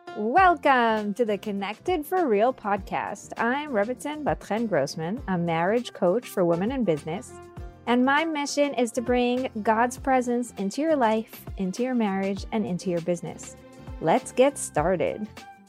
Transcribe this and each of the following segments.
Welcome to the Connected for Real podcast. I'm Rebbetzin Batchen Grossman, a marriage coach for women in business, and my mission is to bring God's presence into your life, into your marriage, and into your business. Let's get started.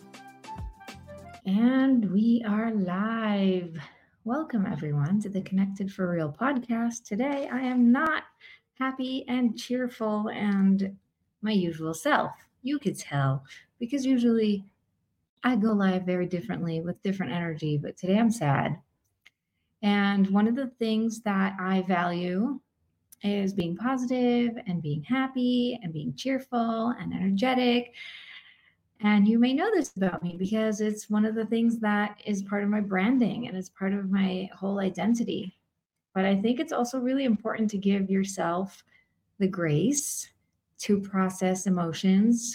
And we are live. Welcome, everyone, to the Connected for Real podcast. Today, I am not happy and cheerful and my usual self. You could tell, because usually I go live very differently with different energy, but today I'm sad. And one of the things that I value is being positive and being happy and being cheerful and energetic. And you may know this about me because it's one of the things that is part of my branding and it's part of my whole identity. But I think it's also really important to give yourself the grace to process emotions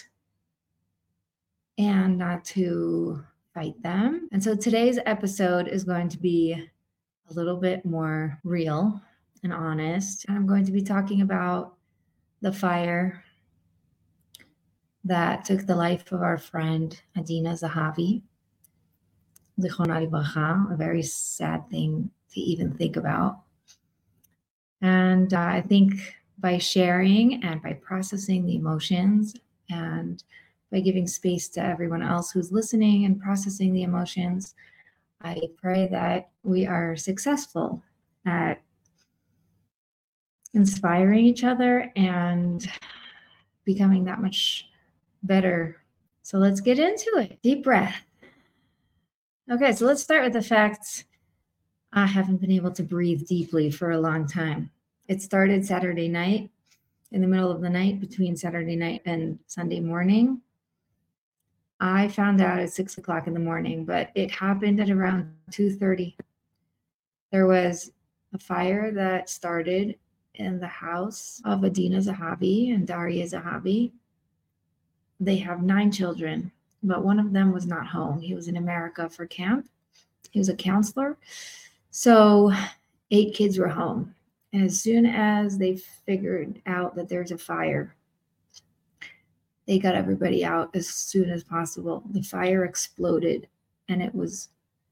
and not to fight them. And so today's episode is going to be a little bit more real and honest. And I'm going to be talking about the fire that took the life of our friend Adina Zahavi, Zichronah Livracha, a very sad thing to even think about. And I think by sharing and by processing the emotions and by giving space to everyone else who's listening and processing the emotions, I pray that we are successful at inspiring each other and becoming that much better. So let's get into it. Deep breath. Okay, so let's start with the fact I haven't been able to breathe deeply for a long time. It started Saturday night, in the middle of the night, between Saturday night and Sunday morning. I found out at 6 o'clock in the morning, but it happened at around 2:30. There was a fire that started in the house of Adina Zahavi and Daria Zahavi. They have 9 children, but one of them was not home. He was in America for camp. He was a counselor. So 8 kids were home. And as soon as they figured out that there's a fire, they got everybody out as soon as possible. The fire exploded, and it was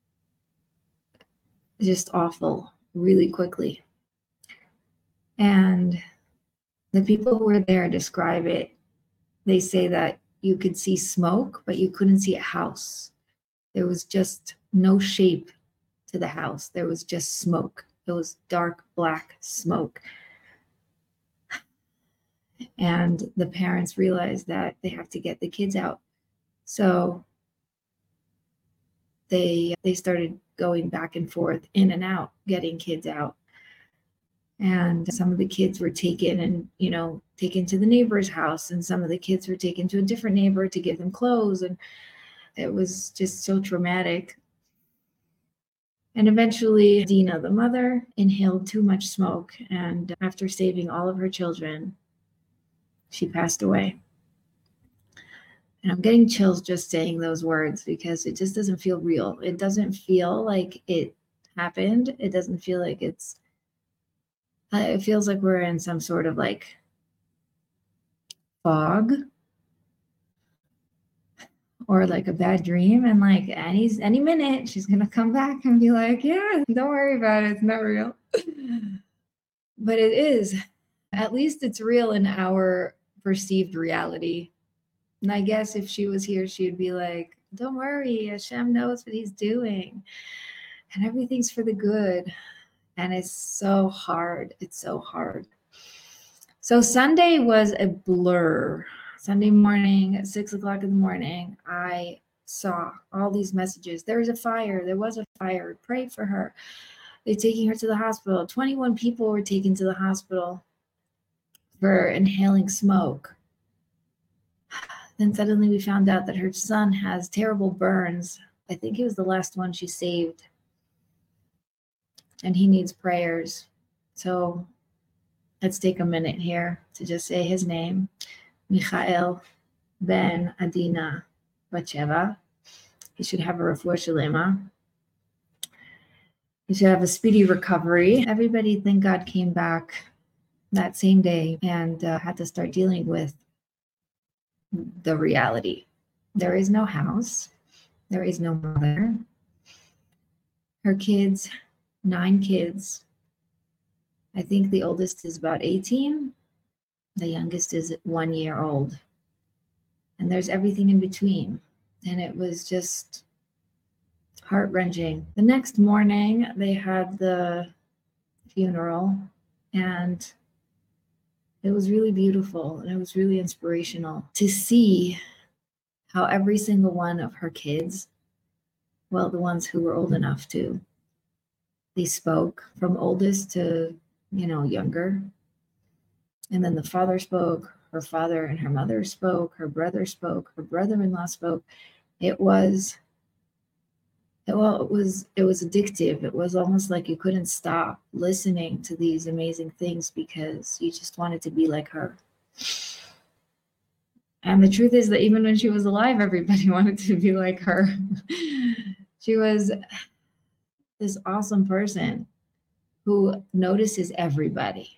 just awful really quickly. And the people who were there describe it. They say that you could see smoke, but you couldn't see a house. There was just no shape to the house. There was just smoke. It was dark black smoke. And the parents realized that they have to get the kids out. So they started going back and forth, in and out, getting kids out. And some of the kids were taken and, taken to the neighbor's house. And some of the kids were taken to a different neighbor to give them clothes. And it was just so traumatic. And eventually, Dina, the mother, inhaled too much smoke. And after saving all of her children, she passed away. And I'm getting chills just saying those words because it just doesn't feel real. It doesn't feel like it happened. It doesn't feel like it feels like we're in some sort of like fog or like a bad dream. And like any minute she's going to come back and be like, yeah, don't worry about it. It's not real. But it is. At least it's real in our perceived reality. And I guess if she was here, she'd be like, don't worry, Hashem knows what he's doing. And everything's for the good. And it's so hard. It's so hard. So Sunday was a blur. Sunday morning at 6 o'clock in the morning, I saw all these messages. There was a fire. There was a fire. Pray for her. They're taking her to the hospital. 21 people were taken to the hospital for inhaling smoke. Then suddenly we found out that her son has terrible burns. I think he was the last one she saved. And he needs prayers. So let's take a minute here to just say his name. Michael ben Adina Batsheva. He should have a refuah shalema. He should have a speedy recovery. Everybody, thank God, came back that same day and had to start dealing with the reality. There is no house. There is no mother. Her kids, 9 kids. I think the oldest is about 18. The youngest is 1 year old. And there's everything in between. And it was just heart-wrenching. The next morning, they had the funeral, and it was really beautiful, and it was really inspirational to see how every single one of her kids, well, the ones who were old enough to, they spoke from oldest to, younger. And then the father spoke, her father and her mother spoke, her brother spoke, her brother-in-law spoke. It was addictive. It was almost like you couldn't stop listening to these amazing things because you just wanted to be like her. And the truth is that even when she was alive, everybody wanted to be like her. She was this awesome person who notices everybody.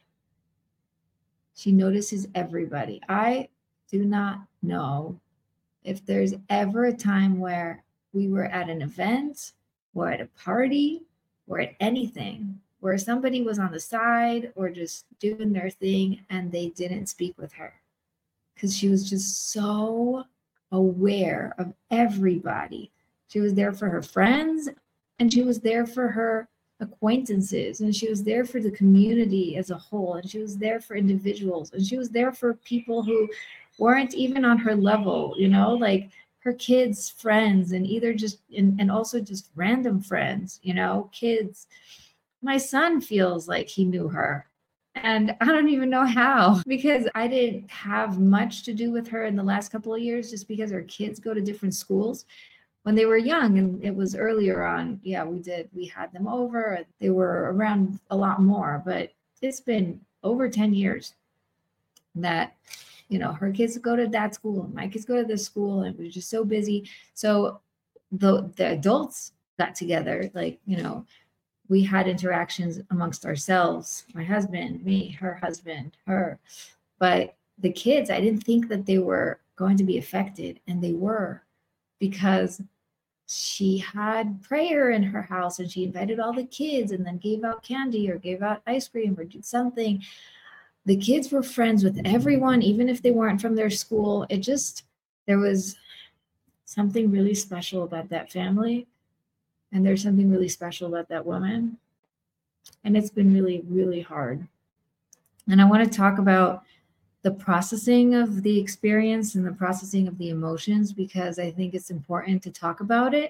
She notices everybody. I do not know if there's ever a time where we were at an event or at a party or at anything where somebody was on the side or just doing their thing and they didn't speak with her, because she was just so aware of everybody. She was there for her friends, and she was there for her acquaintances, and she was there for the community as a whole, and she was there for individuals, and she was there for people who weren't even on her level, like her kids' friends, and and also just random friends, kids. My son feels like he knew her. And I don't even know how, because I didn't have much to do with her in the last couple of years, just because her kids go to different schools. When they were young, and it was earlier on, yeah, we had them over. They were around a lot more, but it's been over 10 years that, her kids go to that school and my kids go to this school, and we're just so busy. So the adults got together, like, we had interactions amongst ourselves, my husband, me, her husband, her. But the kids, I didn't think that they were going to be affected, and they were, because she had prayer in her house, and she invited all the kids and then gave out candy or gave out ice cream or did something. The kids were friends with everyone, even if they weren't from their school. There was something really special about that family. And there's something really special about that woman. And it's been really, really hard. And I want to talk about the processing of the experience and the processing of the emotions, because I think it's important to talk about it.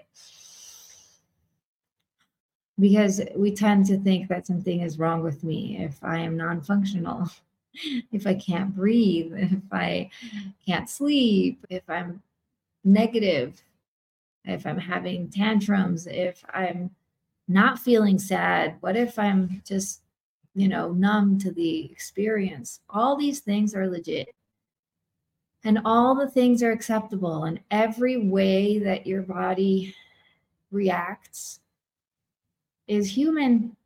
Because we tend to think that something is wrong with me if I am non-functional, if I can't breathe, if I can't sleep, if I'm negative, if I'm having tantrums, if I'm not feeling sad, what if I'm just, numb to the experience? All these things are legit. And all the things are acceptable. And every way that your body reacts is human.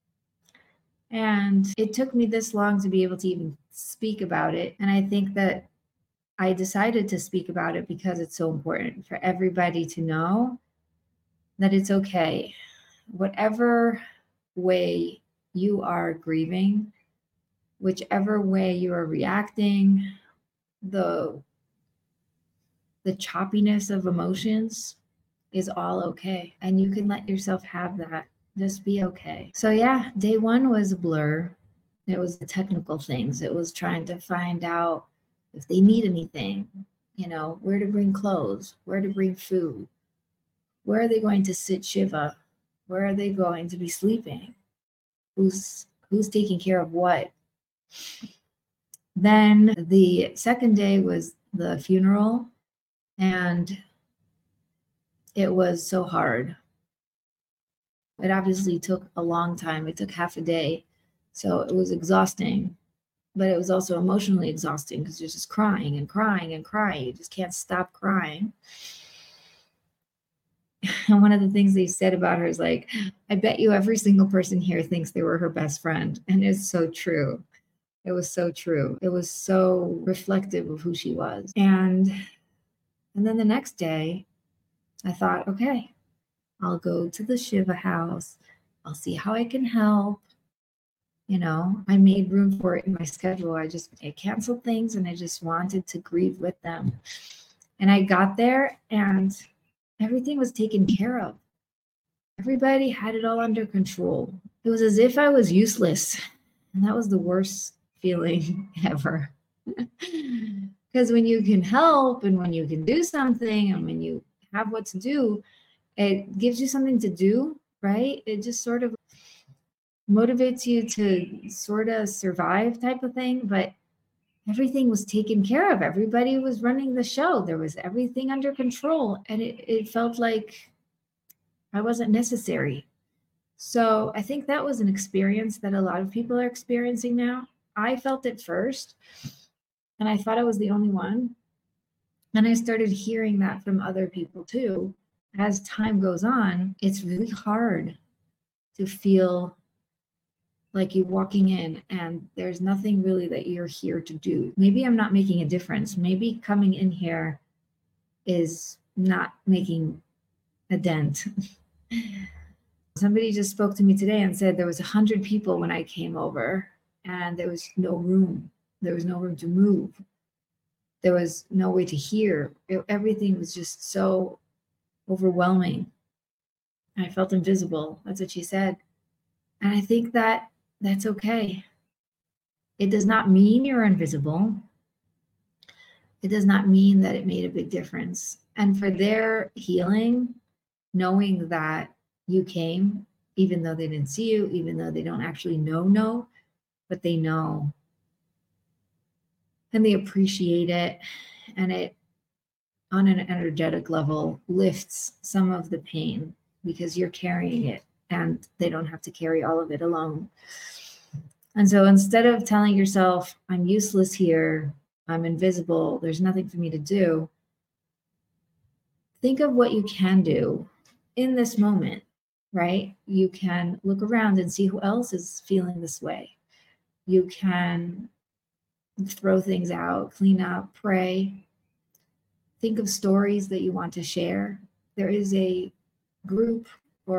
And it took me this long to be able to even speak about it. And I think that I decided to speak about it because it's so important for everybody to know that it's okay. Whatever way you are grieving, whichever way you are reacting, the choppiness of emotions is all okay. And you can let yourself have that. Just be okay. So yeah, day 1 was a blur. It was the technical things. It was trying to find out if they need anything, where to bring clothes, where to bring food, where are they going to sit Shiva, where are they going to be sleeping, who's taking care of what. Then the second day was the funeral, and it was so hard. It obviously took a long time. It took half a day. So it was exhausting, but it was also emotionally exhausting because you're just crying and crying and crying. You just can't stop crying. And one of the things they said about her is like, I bet you every single person here thinks they were her best friend. And it's so true. It was so true. It was so reflective of who she was. And And then the next day, I thought, okay, I'll go to the Shiva house. I'll see how I can help. I made room for it in my schedule. I canceled things and I just wanted to grieve with them. And I got there and everything was taken care of. Everybody had it all under control. It was as if I was useless. And that was the worst feeling ever. Because when you can help and when you can do something and when you have what to do, it gives you something to do, right? It just sort of motivates you to sort of survive type of thing. But everything was taken care of. Everybody was running the show. There was everything under control. And it felt like I wasn't necessary. So I think that was an experience that a lot of people are experiencing now. I felt it first, and I thought I was the only one. And I started hearing that from other people too. As time goes on, it's really hard to feel like you're walking in and there's nothing really that you're here to do. Maybe I'm not making a difference. Maybe coming in here is not making a dent. Somebody just spoke to me today and said there was 100 people when I came over and there was no room. There was no room to move. There was no way to hear. Everything was just so overwhelming. I felt invisible. That's what she said. And I think that that's okay. It does not mean you're invisible. It does not mean that it made a big difference. And for their healing, knowing that you came, even though they didn't see you, even though they don't actually know, but they know. And they appreciate it. And it, on an energetic level, lifts some of the pain because you're carrying it and they don't have to carry all of it alone. And so instead of telling yourself, I'm useless here, I'm invisible, there's nothing for me to do, think of what you can do in this moment, right? You can look around and see who else is feeling this way. You can throw things out, clean up, pray. Think of stories that you want to share. There is a group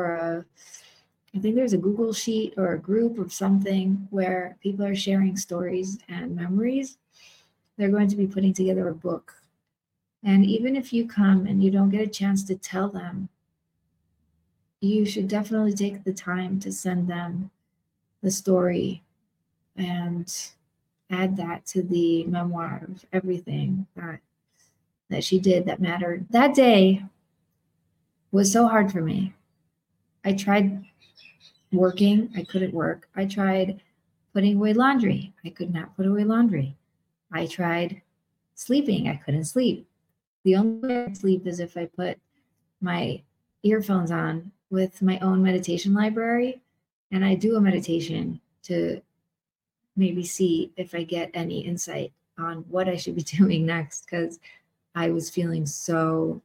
I think there's a Google sheet or a group of something where people are sharing stories and memories. They're going to be putting together a book. And even if you come and you don't get a chance to tell them, you should definitely take the time to send them the story and add that to the memoir of everything that she did that mattered. That day was so hard for me. I tried working, I couldn't work. I tried putting away laundry, I could not put away laundry. I tried sleeping, I couldn't sleep. The only way I could sleep is if I put my earphones on with my own meditation library and I do a meditation to maybe see if I get any insight on what I should be doing next, because I was feeling so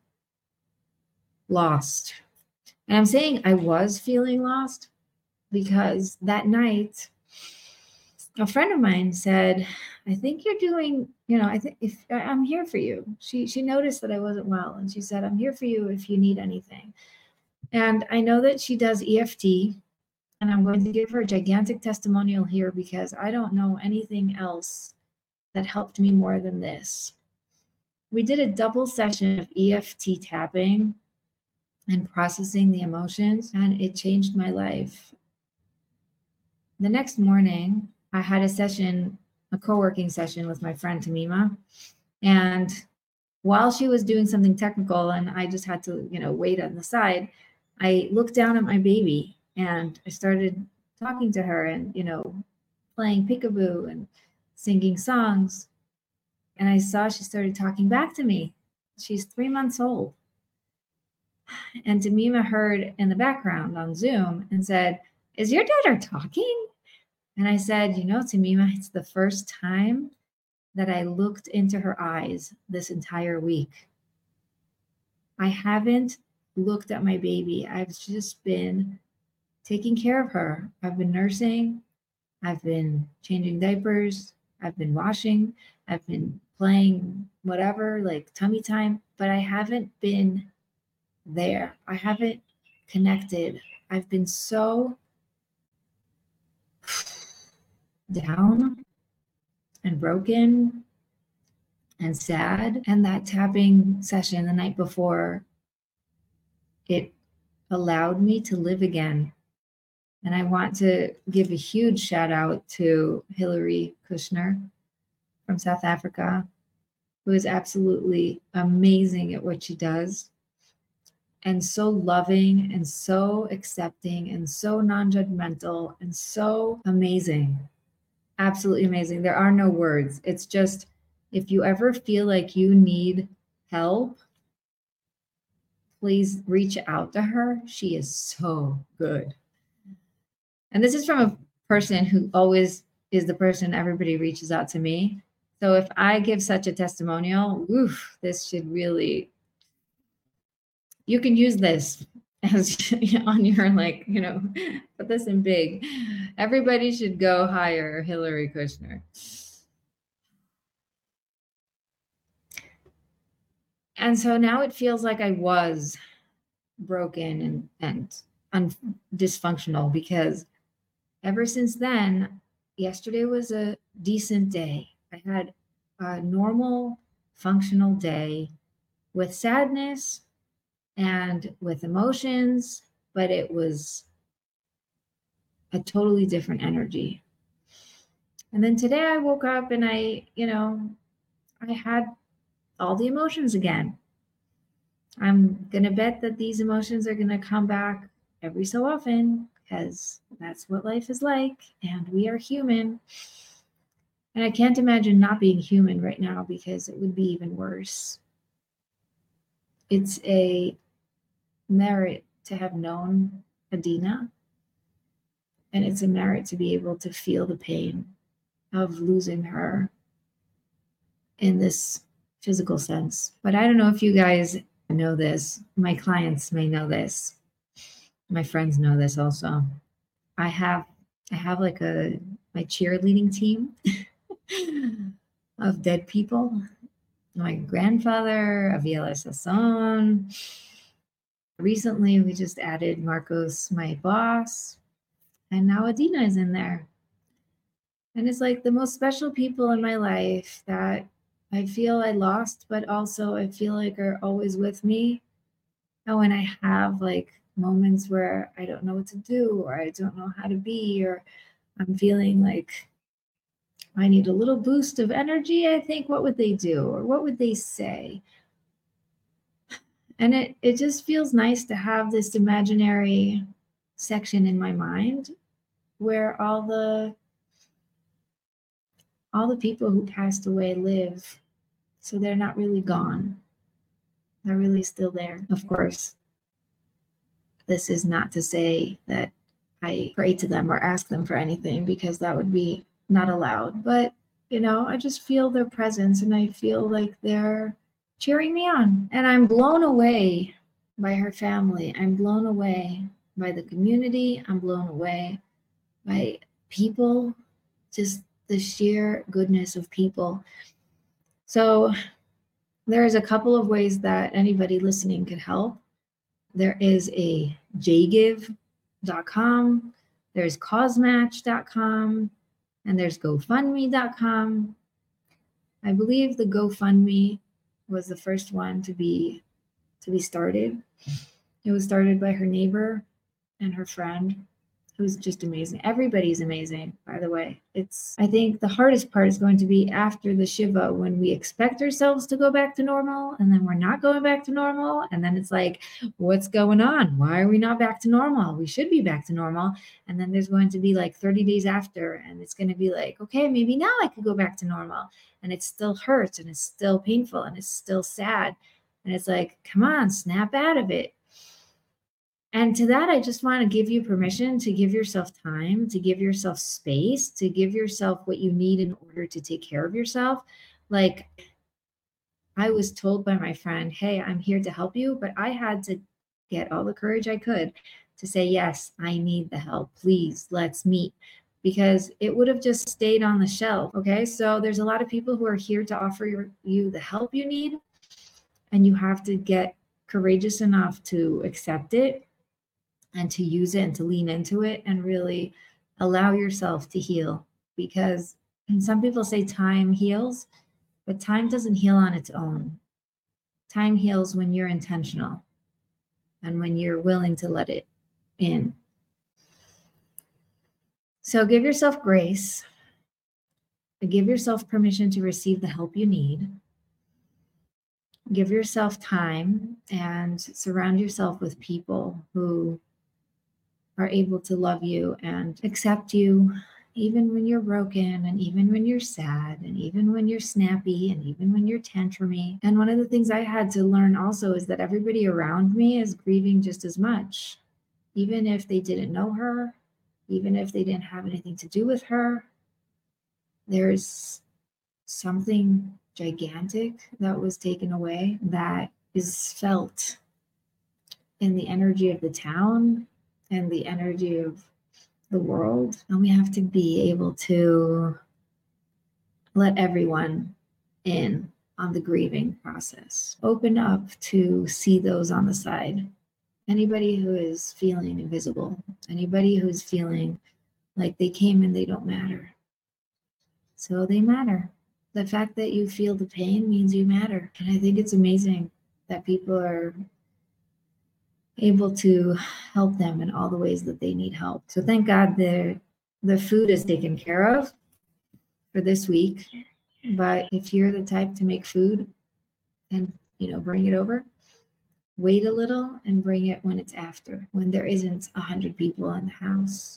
lost. And I'm saying I was feeling lost because that night, a friend of mine said, I think you're doing, I think if I'm here for you. She noticed that I wasn't well and she said, I'm here for you if you need anything. And I know that she does EFT, and I'm going to give her a gigantic testimonial here because I don't know anything else that helped me more than this. We did a double session of EFT tapping and processing the emotions, and it changed my life. The next morning, I had a co-working session with my friend Tamima. And while she was doing something technical and I just had to, wait on the side, I looked down at my baby and I started talking to her and, playing peekaboo and singing songs. And I saw she started talking back to me. She's 3 months old. And Tamima heard in the background on Zoom and said, is your daughter talking? And I said, Tamima, it's the first time that I looked into her eyes this entire week. I haven't looked at my baby. I've just been taking care of her. I've been nursing. I've been changing diapers. I've been washing. I've been playing whatever, like tummy time, but I haven't been there. I haven't connected. I've been so down and broken and sad. And that tapping session the night before, it allowed me to live again. And I want to give a huge shout out to Hillary Kushner from South Africa, who is absolutely amazing at what she does, and so loving and so accepting and so non-judgmental and so amazing. Absolutely amazing. There are no words. It's just, if you ever feel like you need help, please reach out to her. She is so good. And this is from a person who always is the person everybody reaches out to me. So if I give such a testimonial, oof, this should really, you can use this as on your, like, put this in big. Everybody should go hire Hillary Kushner. And so now it feels like I was broken and dysfunctional, because ever since then, yesterday was a decent day. I had a normal, functional day with sadness and with emotions, but it was a totally different energy. And then today I woke up and I had all the emotions again. I'm going to bet that these emotions are going to come back every so often, because that's what life is like, and we are human. And I can't imagine not being human right now, because it would be even worse. It's a merit to have known Adina, and it's a merit to be able to feel the pain of losing her in this physical sense. But I don't know if you guys know this. My clients may know this. My friends know this also. I have like my cheerleading team of dead people. My grandfather, Aviela Sasson. Recently, we just added Marcos, my boss, and now Adina is in there. And it's like the most special people in my life that I feel I lost, but also I feel like are always with me. And when I have like moments where I don't know what to do, or I don't know how to be, or I'm feeling like I need a little boost of energy, I think, what would they do? Or what would they say? And it just feels nice to have this imaginary section in my mind where all the people who passed away live. So they're not really gone. They're really still there. Of course, this is not to say that I pray to them or ask them for anything, because that would be not allowed. But, I just feel their presence, and I feel like they're cheering me on. And I'm blown away by her family. I'm blown away by the community. I'm blown away by people, just the sheer goodness of people. So there's a couple of ways that anybody listening could help. There is a jgive.com, there's causematch.com, and there's gofundme.com. I believe the GoFundMe was the first one to be started. It was started by her neighbor and her friend, who's just amazing. Everybody's amazing, by the way. I think the hardest part is going to be after the Shiva, when we expect ourselves to go back to normal, and then we're not going back to normal. And then it's like, what's going on? Why are we not back to normal? We should be back to normal. And then there's going to be like 30 days after, and it's going to be like, okay, maybe now I could go back to normal. And it still hurts, and it's still painful, and it's still sad. And it's like, come on, snap out of it. And to that, I just want to give you permission to give yourself time, to give yourself space, to give yourself what you need in order to take care of yourself. Like, I was told by my friend, hey, I'm here to help you, but I had to get all the courage I could to say, yes, I need the help. Please, let's meet. because it would have just stayed on the shelf. Okay, so there's a lot of people who are here to offer you the help you need, and you have to get courageous enough to accept it and to use it and to lean into it and really allow yourself to heal. Because, and some people say time heals, but time doesn't heal on its own. Time heals when you're intentional and when you're willing to let it in. So give yourself grace. Give yourself permission to receive the help you need. Give yourself time and surround yourself with people who are able to love you and accept you, even when you're broken, and even when you're sad, and even when you're snappy, and even when you're tantrumy. And one of the things I had to learn also is that everybody around me is grieving just as much, even if they didn't know her, even if they didn't have anything to do with her. There's something gigantic that was taken away that is felt in the energy of the town and the energy of the world. And we have to be able to let everyone in on the grieving process. Open up to see those on the side. Anybody who is feeling invisible, anybody who's feeling like they came and they don't matter. So they matter. The fact that you feel the pain means you matter. And I think it's amazing that people are able to help them in all the ways that they need help. So thank God the food is taken care of for this week. But if you're the type to make food and bring it over, wait a little and bring it when it's after, when there isn't 100 people in the house,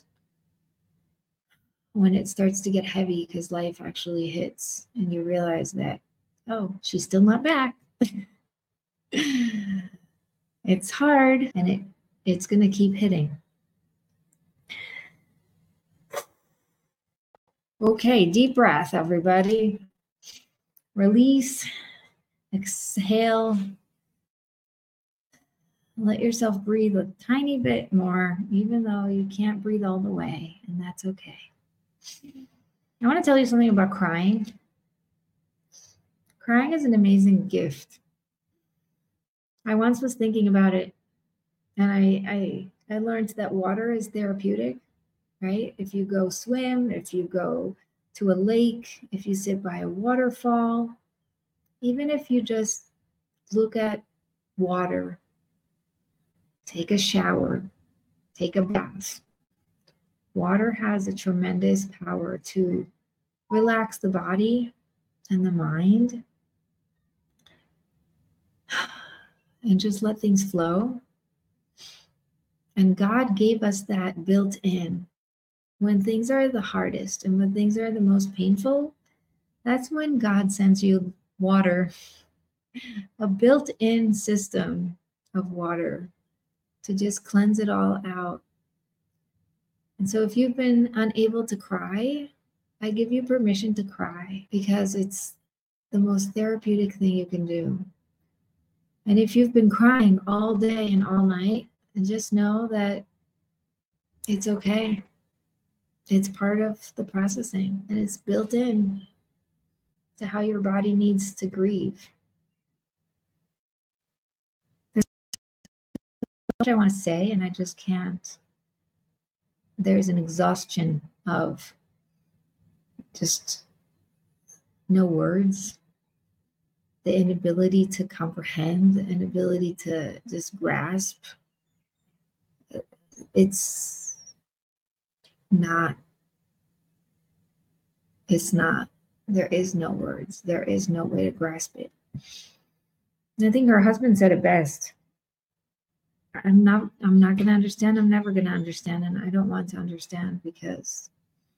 when it starts to get heavy because life actually hits and you realize that, oh, she's still not back. It's hard, and it's going to keep hitting. Okay, deep breath, everybody. Release, exhale. Let yourself breathe a tiny bit more, even though you can't breathe all the way, and that's okay. I want to tell you something about crying. Crying is an amazing gift. I once was thinking about it, and I learned that water is therapeutic, right? If you go swim, if you go to a lake, if you sit by a waterfall, even if you just look at water, take a shower, take a bath, water has a tremendous power to relax the body and the mind and just let things flow. And God gave us that built in. When things are the hardest and when things are the most painful, that's when God sends you water, a built-in system of water to just cleanse it all out. And so if you've been unable to cry, I give you permission to cry, because it's the most therapeutic thing you can do. And if you've been crying all day and all night, and just know that it's okay. It's part of the processing, and it's built in to how your body needs to grieve. There's so much I want to say, and I just can't. There's an exhaustion of just no words, the inability to comprehend, the inability to just grasp. It's not. There is no words. There is no way to grasp it. And I think her husband said it best. I'm not going to understand. I'm never going to understand. And I don't want to understand, because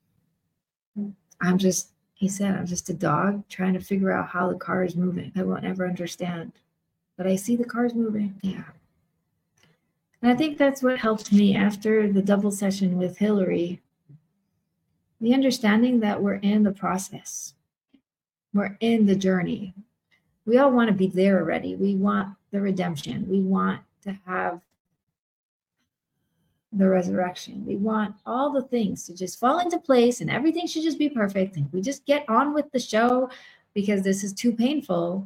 he said, I'm just a dog trying to figure out how the car is moving. I won't ever understand, but I see the car's moving. Yeah. And I think that's what helped me after the double session with Hillary. The understanding that we're in the process. We're in the journey. We all want to be there already. We want the redemption. We want to have the resurrection. We want all the things to just fall into place and everything should just be perfect. And we just get on with the show because this is too painful.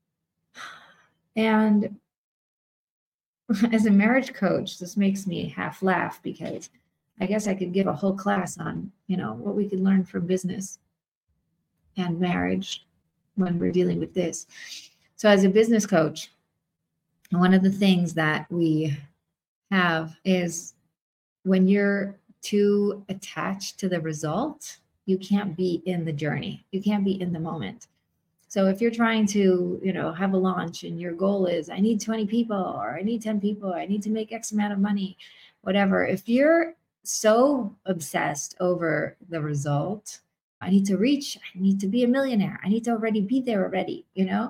And as a marriage coach, this makes me half laugh because I guess I could give a whole class on, what we could learn from business and marriage when we're dealing with this. So as a business coach, one of the things that we have is when you're too attached to the result, you can't be in the journey. You can't be in the moment. So if you're trying to, have a launch and your goal is, I need 20 people or I need 10 people, or I need to make X amount of money, whatever. If you're so obsessed over the result, I need to be a millionaire. I need to already be there already,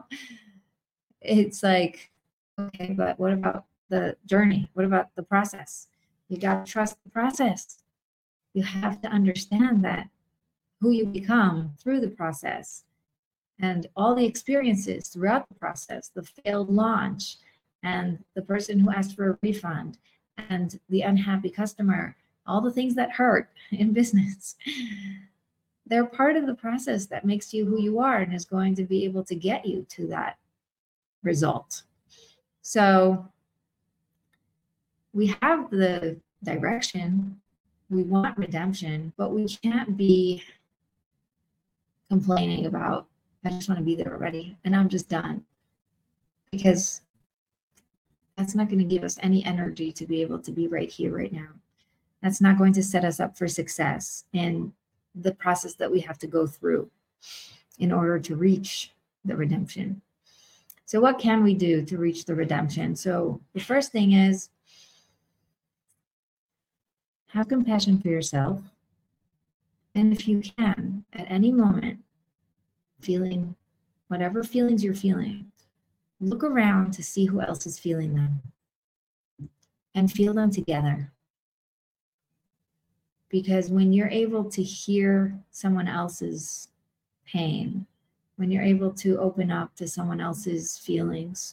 It's like, okay, but what about the journey? What about the process? You got to trust the process. You have to understand that who you become through the process and all the experiences throughout the process, the failed launch and the person who asked for a refund and the unhappy customer, all the things that hurt in business. They're part of the process that makes you who you are and is going to be able to get you to that result. So we have the direction, we want redemption, but we can't be complaining about, I just want to be there already and I'm just done, because that's not going to give us any energy to be able to be right here, right now. That's not going to set us up for success in the process that we have to go through in order to reach the redemption. So what can we do to reach the redemption? So the first thing is have compassion for yourself. And if you can, at any moment, feeling whatever feelings you're feeling, look around to see who else is feeling them and feel them together. Because when you're able to hear someone else's pain, when you're able to open up to someone else's feelings,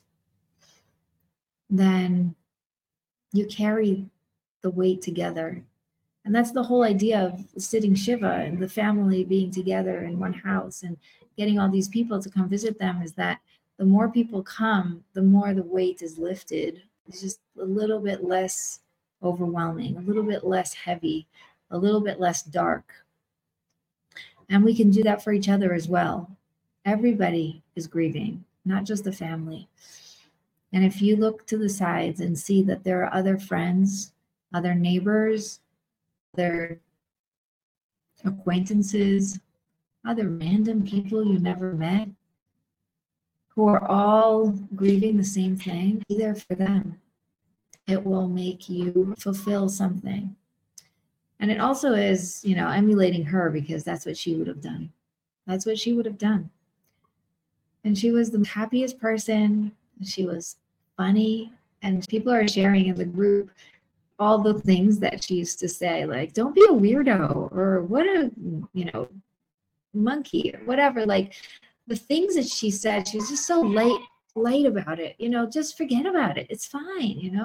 then you carry the weight together. And that's the whole idea of sitting Shiva and the family being together in one house and getting all these people to come visit them, is that the more people come, the more the weight is lifted. It's just a little bit less overwhelming, a little bit less heavy, a little bit less dark. And we can do that for each other as well. Everybody is grieving, not just the family. And if you look to the sides and see that there are other friends, other neighbors, other acquaintances, other random people you never met, who are all grieving the same thing, be there for them. It will make you fulfill something. And it also is, emulating her, because that's what she would have done. That's what she would have done. And she was the happiest person. She was funny. And people are sharing in the group all the things that she used to say, like, don't be a weirdo, or what a, monkey, or whatever. Like, the things that she said, she was just so light about it. Just forget about it. It's fine,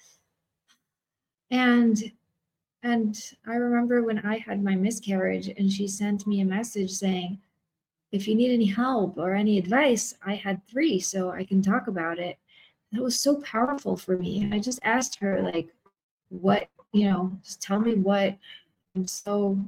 And I remember when I had my miscarriage and she sent me a message saying, if you need any help or any advice, I had 3, so I can talk about it. That was so powerful for me. And I just asked her, like, what, just tell me what, I'm so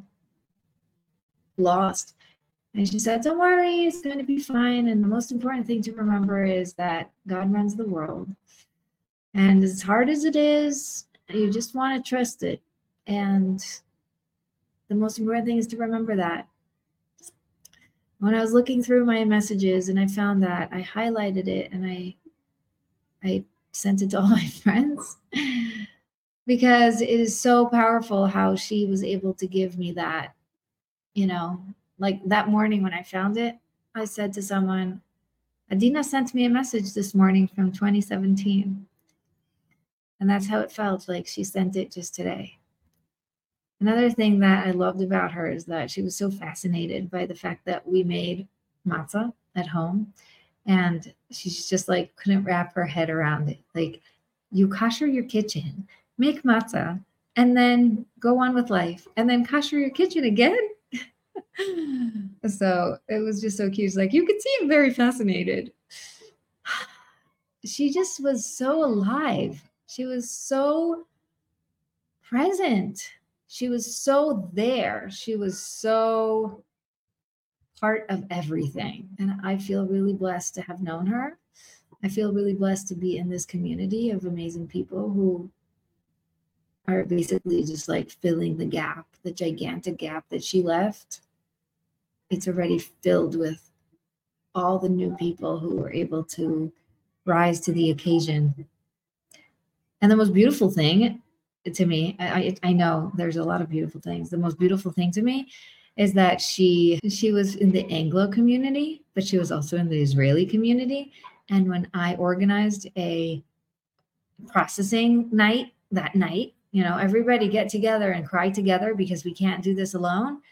lost. And she said, don't worry, it's going to be fine. And the most important thing to remember is that God runs the world. And as hard as it is, you just want to trust it. And the most important thing is to remember that. When I was looking through my messages and I found that, I highlighted it and I sent it to all my friends, because it is so powerful how she was able to give me that, like that morning when I found it, I said to someone, Adina sent me a message this morning from 2017. And that's how it felt, like she sent it just today. Another thing that I loved about her is that she was so fascinated by the fact that we made matzah at home. And she's just like, couldn't wrap her head around it. Like, you kosher your kitchen, make matzah, and then go on with life and then kosher your kitchen again. So it was just so cute. It's like, you could see I'm very fascinated. She just was so alive. She was so present. She was so there. She was so part of everything. And I feel really blessed to have known her. I feel really blessed to be in this community of amazing people who are basically just like filling the gap, the gigantic gap that she left. It's already filled with all the new people who were able to rise to the occasion. And the most beautiful thing to me, I know there's a lot of beautiful things. The most beautiful thing to me is that she was in the Anglo community, but she was also in the Israeli community. And when I organized a processing night that night, everybody get together and cry together because we can't do this alone.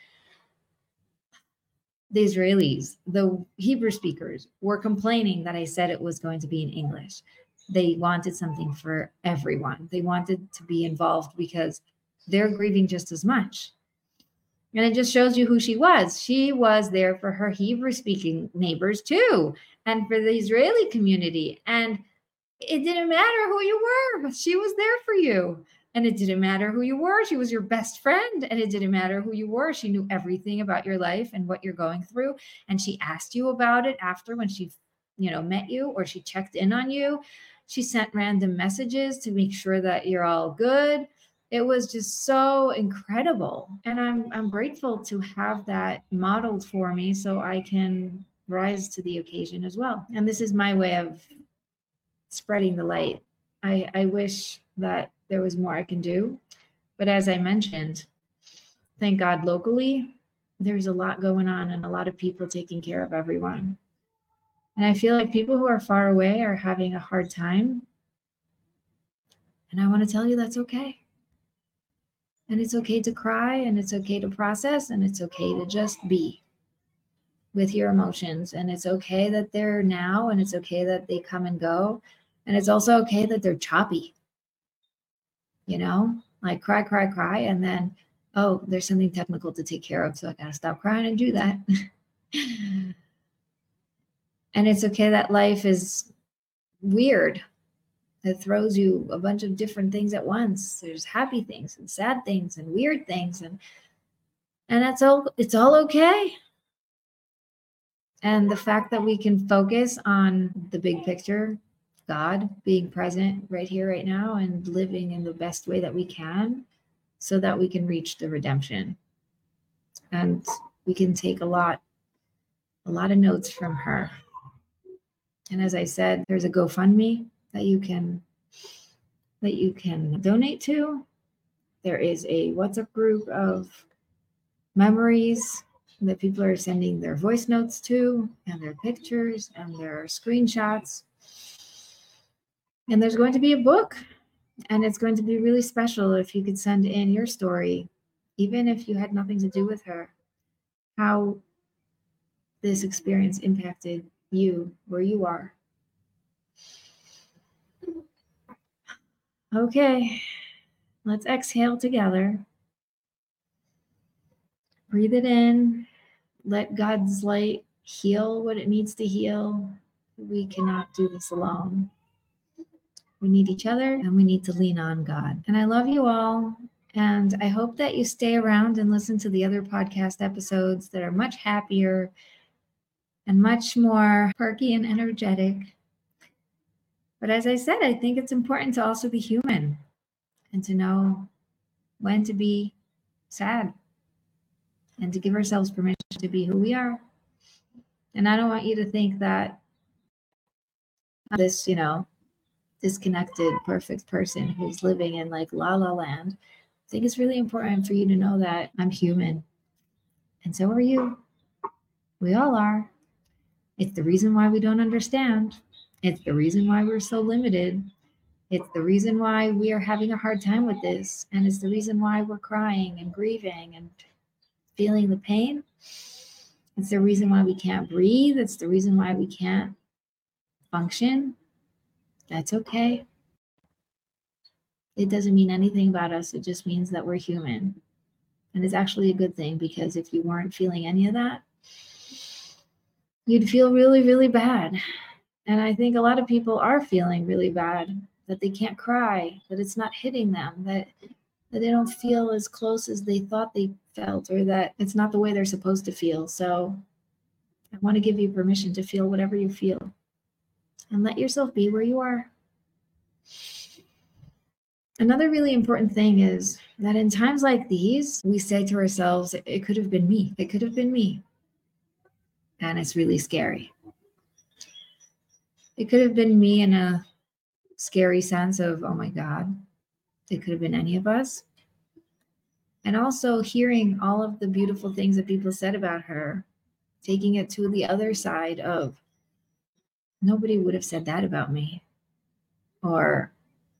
The Israelis, the Hebrew speakers, were complaining that I said it was going to be in English. They wanted something for everyone. They wanted to be involved because they're grieving just as much. And it just shows you who she was. She was there for her Hebrew speaking neighbors too, and for the Israeli community. And it didn't matter who you were, but she was there for you. And it didn't matter who you were. She was your best friend. And it didn't matter who you were. She knew everything about your life and what you're going through. And she asked you about it after, when she, met you, or she checked in on you. She sent random messages to make sure that you're all good. It was just so incredible. And I'm grateful to have that modeled for me so I can rise to the occasion as well. And this is my way of spreading the light. I wish that there was more I can do. But as I mentioned, thank God locally, there's a lot going on and a lot of people taking care of everyone. And I feel like people who are far away are having a hard time. And I want to tell you that's okay. And it's okay to cry, and it's okay to process, and it's okay to just be with your emotions. And it's okay that they're now, and it's okay that they come and go. And it's also okay that they're choppy, like cry. And then, oh, there's something technical to take care of. So I got to stop crying and do that. And it's okay that life is weird. It throws you a bunch of different things at once. There's happy things and sad things and weird things. And that's all, it's all okay. And the fact that we can focus on the big picture, God being present right here, right now, and living in the best way that we can, so that we can reach the redemption. And we can take a lot of notes from her. And as I said, there's a GoFundMe that you can donate to. There is a WhatsApp group of memories that people are sending their voice notes to, and their pictures and their screenshots. And there's going to be a book, and it's going to be really special if you could send in your story, even if you had nothing to do with her, how this experience impacted you where you are. Okay, let's exhale together. Breathe it in. Let God's light heal what it needs to heal. We cannot do this alone. We need each other, and we need to lean on God. And I love you all. And I hope that you stay around and listen to the other podcast episodes that are much happier and much more perky and energetic. But as I said, I think it's important to also be human and to know when to be sad and to give ourselves permission to be who we are. And I don't want you to think that this, disconnected, perfect person who's living in like la la land. I think it's really important for you to know that I'm human. And so are you. We all are. It's the reason why we don't understand. It's the reason why we're so limited. It's the reason why we are having a hard time with this. And it's the reason why we're crying and grieving and feeling the pain. It's the reason why we can't breathe. It's the reason why we can't function. That's okay. it doesn't mean anything about us. It just means that we're human. And it's actually a good thing, because if you weren't feeling any of that, you'd feel really, really bad. And I think a lot of people are feeling really bad, that they can't cry, that it's not hitting them, that they don't feel as close as they thought they felt, or that it's not the way they're supposed to feel. So I want to give you permission to feel whatever you feel, and let yourself be where you are. Another really important thing is that in times like these, we say to ourselves, it could have been me. It could have been me. And it's really scary. It could have been me in a scary sense of, oh my God, it could have been any of us. And also hearing all of the beautiful things that people said about her, taking it to the other side of, nobody would have said that about me. Or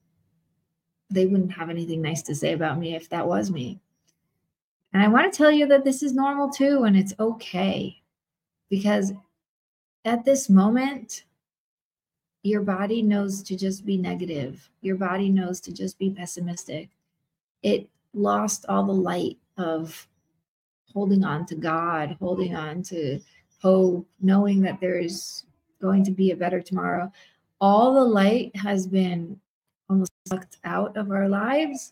they wouldn't have anything nice to say about me if that was me. And I want to tell you that this is normal too, and it's okay. Because at this moment, your body knows to just be negative. Your body knows to just be pessimistic. It lost all the light of holding on to God, holding on to hope, knowing that there's going to be a better tomorrow. All the light has been almost sucked out of our lives.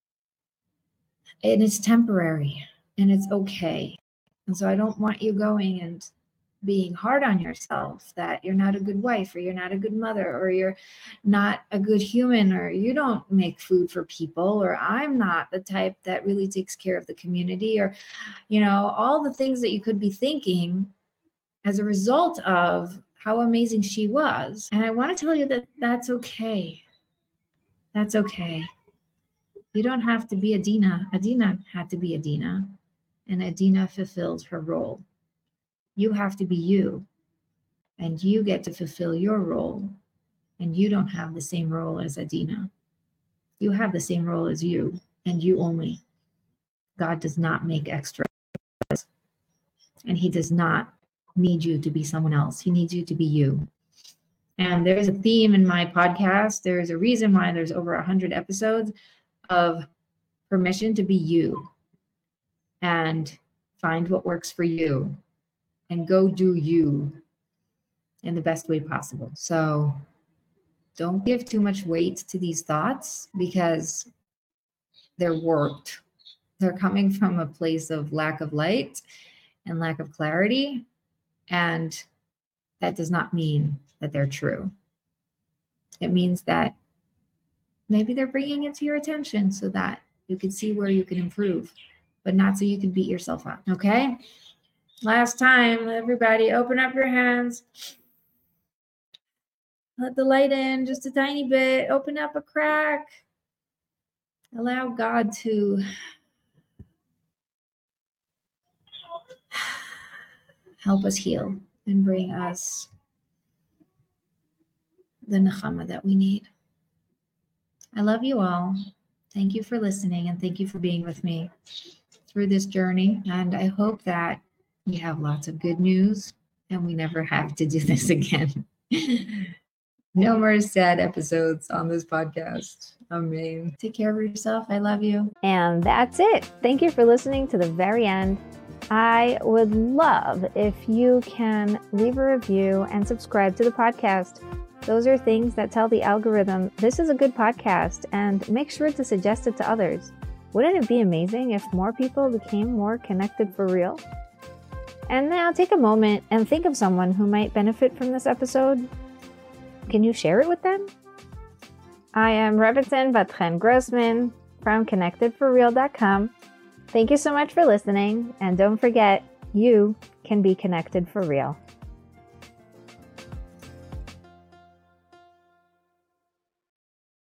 And it's temporary, and it's okay. And so I don't want you going and being hard on yourself that you're not a good wife, or you're not a good mother, or you're not a good human, or you don't make food for people, or I'm not the type that really takes care of the community, or, all the things that you could be thinking as a result of how amazing she was. And I want to tell you that that's okay. That's okay. You don't have to be Adina. Adina had to be Adina, and Adina fulfilled her role. You have to be you, and you get to fulfill your role, and you don't have the same role as Adina. You have the same role as you, and you only. God does not make extras, and he does not need you to be someone else. He needs you to be you. And there's a theme in my podcast. There's a reason why there's over 100 episodes of permission to be you, and find what works for you, and go do you in the best way possible. So don't give too much weight to these thoughts, because they're warped. They're coming from a place of lack of light and lack of clarity. And that does not mean that they're true. It means that maybe they're bringing it to your attention so that you can see where you can improve, but not so you can beat yourself up. Okay? Last time, everybody, open up your hands. Let the light in just a tiny bit. Open up a crack. Allow God to help us heal and bring us the nechama that we need. I love you all. Thank you for listening, and thank you for being with me through this journey. And I hope that we have lots of good news and we never have to do this again. No more sad episodes on this podcast. Amen. Take care of yourself. I love you. And that's it. Thank you for listening to the very end. I would love if you can leave a review and subscribe to the podcast. Those are things that tell the algorithm this is a good podcast, and make sure to suggest it to others. Wouldn't it be amazing if more people became more connected for real? And now take a moment and think of someone who might benefit from this episode. Can you share it with them? I am Rebbetzin Vat-Chen Grossman from ConnectedForReal.com. Thank you so much for listening, and don't forget, you can be connected for real.